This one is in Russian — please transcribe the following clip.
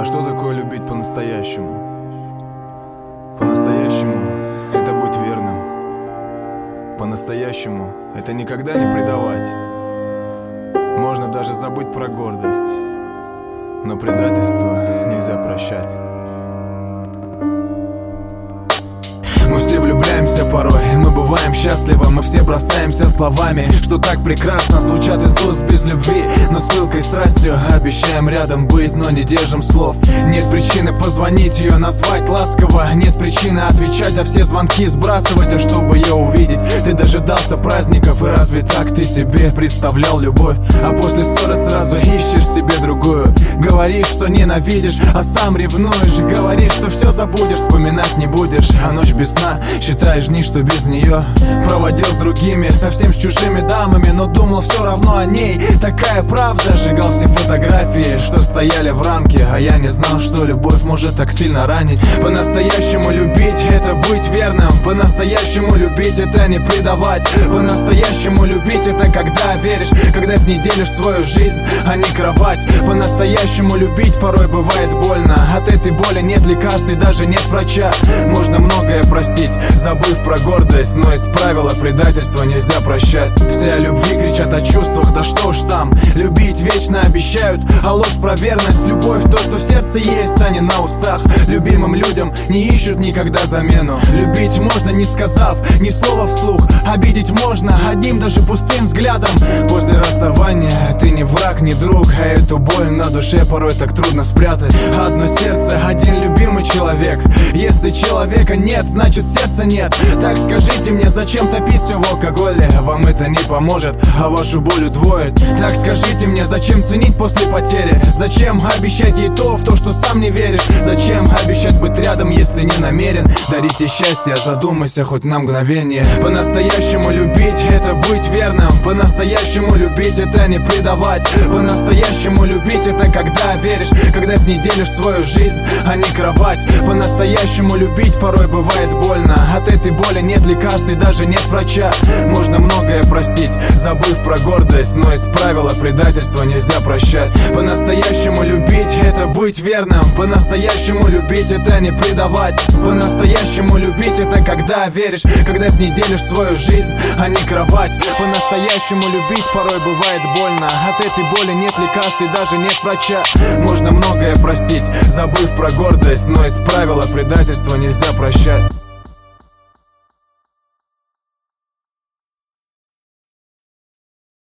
А что такое любить по-настоящему? По-настоящему — это быть верным. По-настоящему — это никогда не предавать. Можно даже забыть про гордость, но предательство нельзя прощать. Мы все влюбляемся порой, мы бываем счастливы, мы все бросаемся словами, что так прекрасно звучат из уст без любви. Но с пылкой страстью обещаем рядом быть, но не держим слов. Нет причины позвонить ее, назвать ласково, нет причины отвечать, а все звонки сбрасывать. А чтобы ее увидеть, ты дожидался праздников, и разве так ты себе представлял любовь? А после ссоры сразу ищешь себе другую. Говоришь, что ненавидишь, а сам ревнуешь. Говоришь, что все забудешь, вспоминать не будешь. А ночь без сна, считаешь дни, что без нее проводил с другими, совсем с чужими дамами, но думал все равно о ней. Такая правда, сжигал все фотографии, что стояли в рамке, а я не знал, что любовь может так сильно ранить. По-настоящему любить — это быть верным. По-настоящему любить — это не предавать. По-настоящему любить — это когда веришь, когда с ней делишь свою жизнь, а не кровать. По-настоящему любить порой бывает больно. От этой боли нет лекарств и даже нет врача. Можно многое простить, забыв про гордость, но есть правило: предательства нельзя прощать. Все о любви кричат о чувствах, да что ж там. Любить вечно обещают, а ложь про верность. Любовь — то, что в сердце есть, а не на устах. Любимым людям не ищут никогда замену. Любить можно, не сказав ни слова вслух. Обидеть можно одним даже пустым взглядом. После расставания ты не враг, не друг, а эту боль на душе порой так трудно спрятать. Одно сердце, один любимый человек. Если человека нет, значит сердца нет. Так скажите мне, зачем топить все в алкоголе? Вам это не поможет, а вашу боль удвоит. Так скажите мне, зачем ценить после потери? Зачем обещать ей то, в то, что сам не веришь? Зачем обещать быть рядом, если не намерен дарить ей счастье? Задумайся хоть на мгновение. По-настоящему любить — это быть верным. По-настоящему любить — это не предавать. По-настоящему любить — это когда веришь, когда с ней делишь свою жизнь, а не кровать. По-настоящему любить порой бывает больно. От этой боли нет лекарств и даже нет врача. Можно многое простить, забыв про гордость, но есть правило: предательства нельзя прощать. По-настоящему любить — это быть верным. По-настоящему любить — это не предавать. По-настоящему любить — это когда веришь, когда с ней делишь свою жизнь, а не кровать. По-настоящему любить порой бывает больно. От этой боли нет лекарств и даже нет врача. Можно многое простить, забыв про гордость, но есть правило: предательства нельзя прощать.